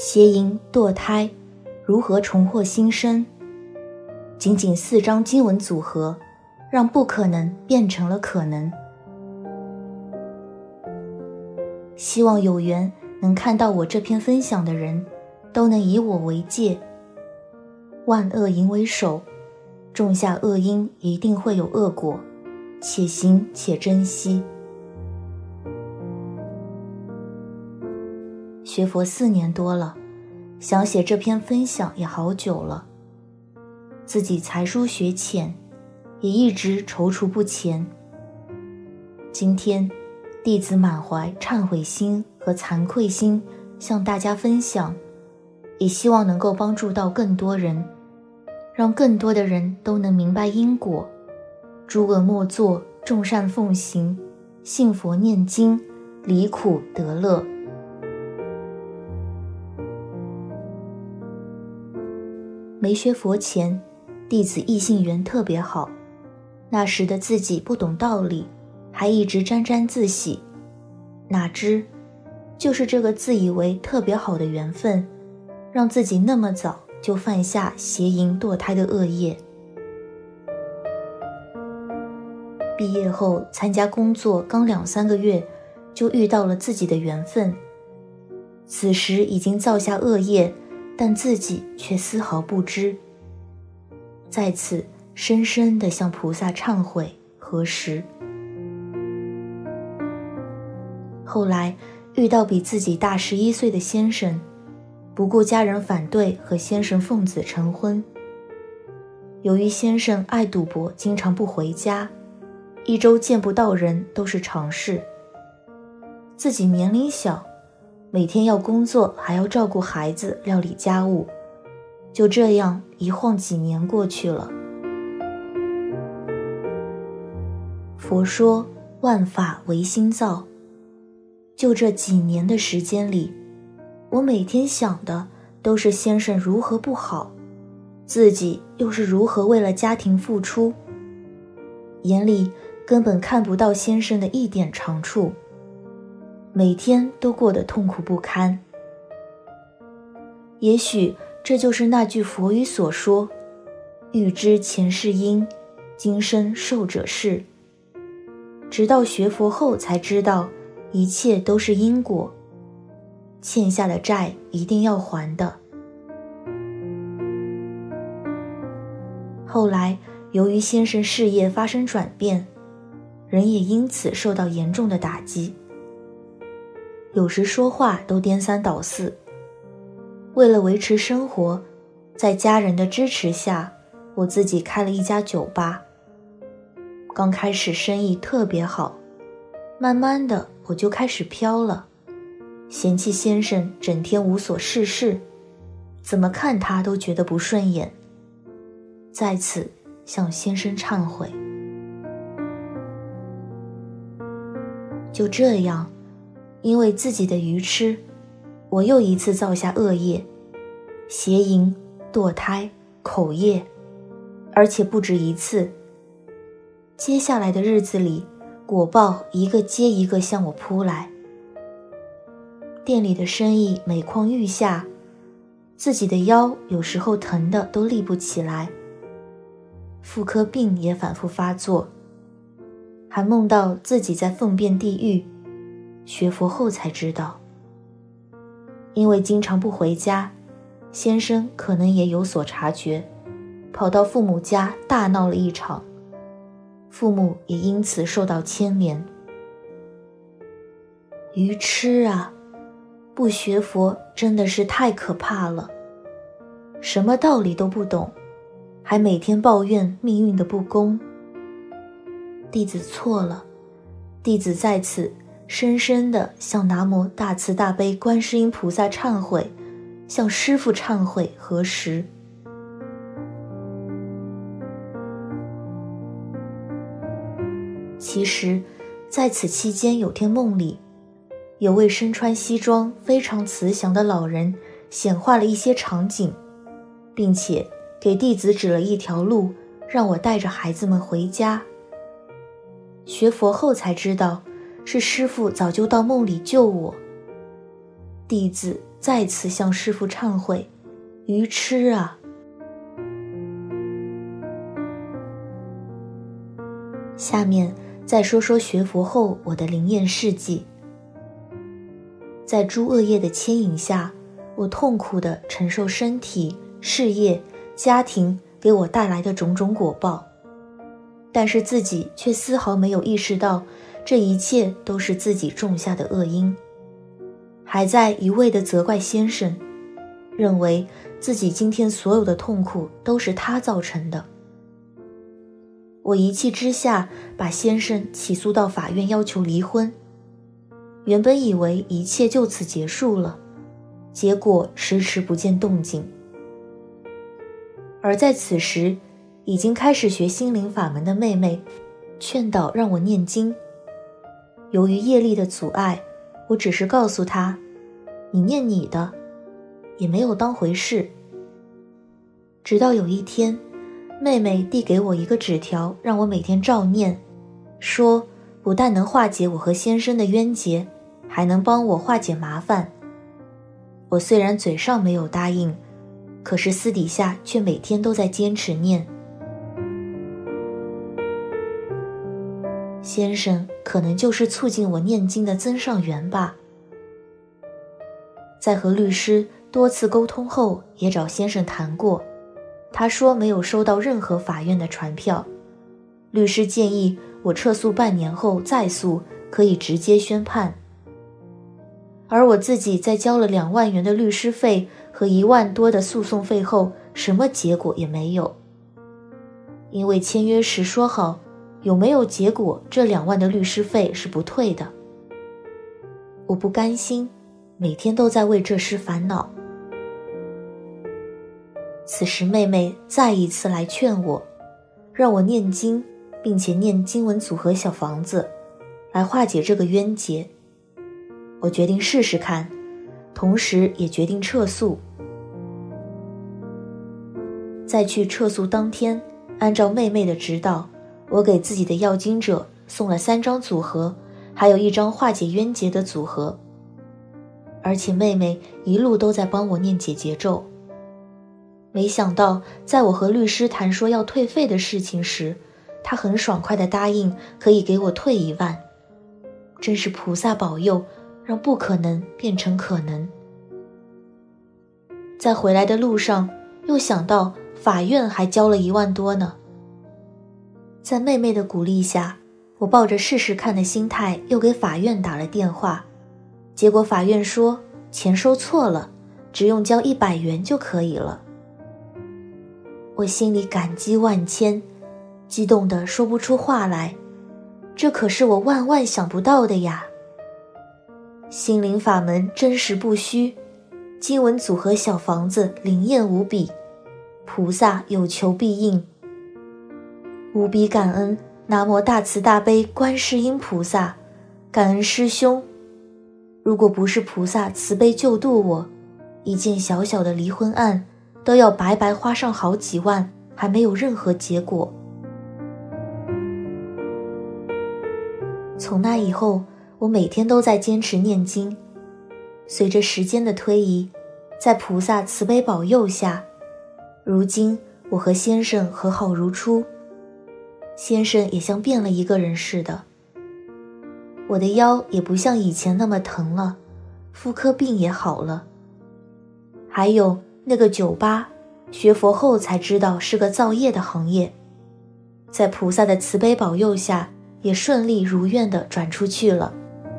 邪淫堕胎，如何重获新生？仅仅4章经文组合，让不可能变成了可能。希望有缘能看到我这篇分享的人，都能以我为戒。万恶淫为首，种下恶因一定会有恶果，且行且珍惜。学佛4年多了，想写这篇分享也好久了。自己才疏学浅，也一直踌躇不前。今天弟子满怀忏悔心和惭愧心向大家分享，也希望能够帮助到更多人，让更多的人都能明白因果，诸恶莫作，众善奉行，信佛念经，离苦得乐。没学佛前，弟子异性缘特别好，那时的自己不懂道理，还一直沾沾自喜，哪知就是这个自以为特别好的缘分，让自己那么早就犯下邪淫堕胎的恶业。毕业后参加工作刚2-3个月，就遇到了自己的缘分，此时已经造下恶业，但自己却丝毫不知，在此深深地向菩萨忏悔核实。后来遇到比自己大11岁的先生，不顾家人反对，和先生奉子成婚。由于先生爱赌博，经常不回家，1周见不到人都是常事。自己年龄小，每天要工作，还要照顾孩子，料理家务，就这样一晃几年过去了。佛说万法唯心造，就这几年的时间里，我每天想的都是先生如何不好，自己又是如何为了家庭付出，眼里根本看不到先生的一点长处，每天都过得痛苦不堪。也许这就是那句佛语所说，欲知前世因，今生受者是。直到学佛后才知道，一切都是因果，欠下的债一定要还的。后来由于先生事业发生转变，人也因此受到严重的打击，有时说话都颠三倒四。为了维持生活，在家人的支持下，我自己开了一家酒吧。刚开始生意特别好，慢慢的我就开始飘了，嫌弃先生整天无所事事，怎么看他都觉得不顺眼，在此向先生忏悔。就这样，因为自己的愚痴，我又一次造下恶业，邪淫、堕胎、口业，而且不止一次。接下来的日子里，果报一个接一个向我扑来。店里的生意每况愈下，自己的腰有时候疼得都立不起来，妇科病也反复发作，还梦到自己在粪便地狱。学佛后才知道，因为经常不回家，先生可能也有所察觉，跑到父母家大闹了一场，父母也因此受到牵连。愚痴啊，不学佛真的是太可怕了，什么道理都不懂，还每天抱怨命运的不公。弟子错了，弟子在此深深地向南无大慈大悲观世音菩萨忏悔，向师父忏悔核实。其实在此期间，有天梦里有位身穿西装非常慈祥的老人显化了一些场景，并且给弟子指了一条路，让我带着孩子们回家。学佛后才知道，是师父早就到梦里救我。弟子再次向师父忏悔，愚痴啊！下面再说说学佛后我的灵验事迹。在诸恶业的牵引下，我痛苦地承受身体、事业、家庭给我带来的种种果报，但是自己却丝毫没有意识到这一切都是自己种下的恶因，还在一味地责怪先生，认为自己今天所有的痛苦都是他造成的。我一气之下把先生起诉到法院要求离婚，原本以为一切就此结束了，结果迟迟不见动静。而在此时，已经开始学心灵法门的妹妹劝导让我念经。由于业力的阻碍，我只是告诉她，你念你的，也没有当回事。直到有一天，妹妹递给我一个纸条，让我每天照念，说不但能化解我和先生的冤结，还能帮我化解麻烦。我虽然嘴上没有答应，可是私底下却每天都在坚持念。先生可能就是促进我念经的增上缘吧。在和律师多次沟通后，也找先生谈过，他说没有收到任何法院的传票，律师建议我撤诉半年后再诉，可以直接宣判。而我自己在交了2万元的律师费和1万多的诉讼费后，什么结果也没有。因为签约时说好，有没有结果，这2万的律师费是不退的。我不甘心，每天都在为这事烦恼。此时妹妹再一次来劝我，让我念经，并且念经文组合小房子，来化解这个冤结。我决定试试看，同时也决定撤诉。在去撤诉当天，按照妹妹的指导，我给自己的要经者送了3张组合，还有1张化解冤结的组合。而且妹妹一路都在帮我念解结咒。没想到在我和律师谈说要退费的事情时，她很爽快地答应可以给我退1万。真是菩萨保佑，让不可能变成可能。在回来的路上，又想到法院还交了1万多呢。在妹妹的鼓励下，我抱着试试看的心态又给法院打了电话，结果法院说钱收错了，只用交100元就可以了。我心里感激万千，激动得说不出话来，这可是我万万想不到的呀！心灵法门真实不虚，经文组合小房子灵验无比，菩萨有求必应。无比感恩南无大慈大悲观世音菩萨，感恩师兄。如果不是菩萨慈悲救度我，一件小小的离婚案都要白白花上好几万，还没有任何结果。从那以后，我每天都在坚持念经。随着时间的推移，在菩萨慈悲保佑下，如今我和先生和好如初，先生也像变了一个人似的。我的腰也不像以前那么疼了，妇科病也好了。还有那个酒吧，学佛后才知道是个造业的行业，在菩萨的慈悲保佑下，也顺利如愿地转出去了。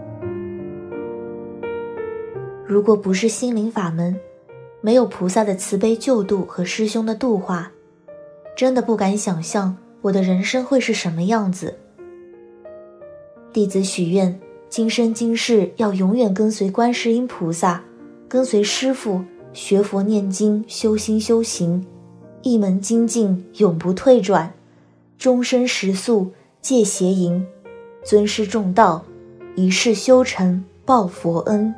如果不是心灵法门，没有菩萨的慈悲救度和师兄的度化，真的不敢想象我的人生会是什么样子。弟子许愿，今生今世要永远跟随观世音菩萨，跟随师父学佛念经，修心修行，一门精进永不退转，终身食素戒邪淫，尊师重道，一世修成报佛恩。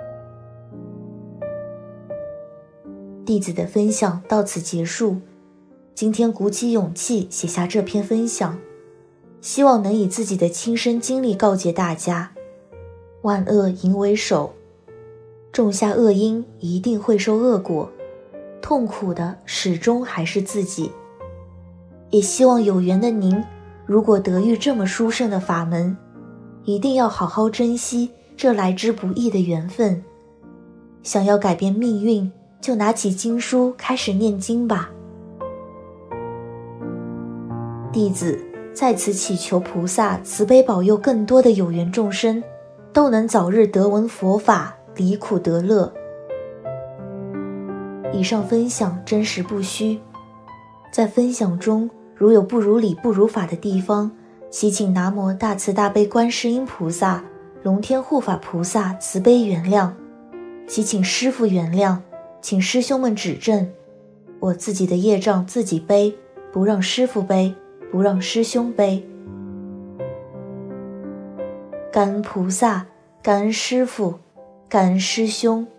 弟子的分享到此结束，今天鼓起勇气写下这篇分享，希望能以自己的亲身经历告诫大家，万恶淫为首， 种下恶因一定会受恶果，痛苦的始终还是自己。也希望有缘的您，如果得遇这么殊胜的法门，一定要好好珍惜这来之不易的缘分。想要改变命运，就拿起经书开始念经吧。弟子在此祈求菩萨慈悲保佑更多的有缘众生都能早日得闻佛法，离苦得乐。以上分享真实不虚，在分享中如有不如理不如法的地方，祈请南无大慈大悲观世音菩萨、龙天护法菩萨慈悲原谅，祈请师父原谅，请师兄们指正。我自己的业障自己背，不让师父背，不让师兄背。感恩菩萨，感恩师父，感恩师兄。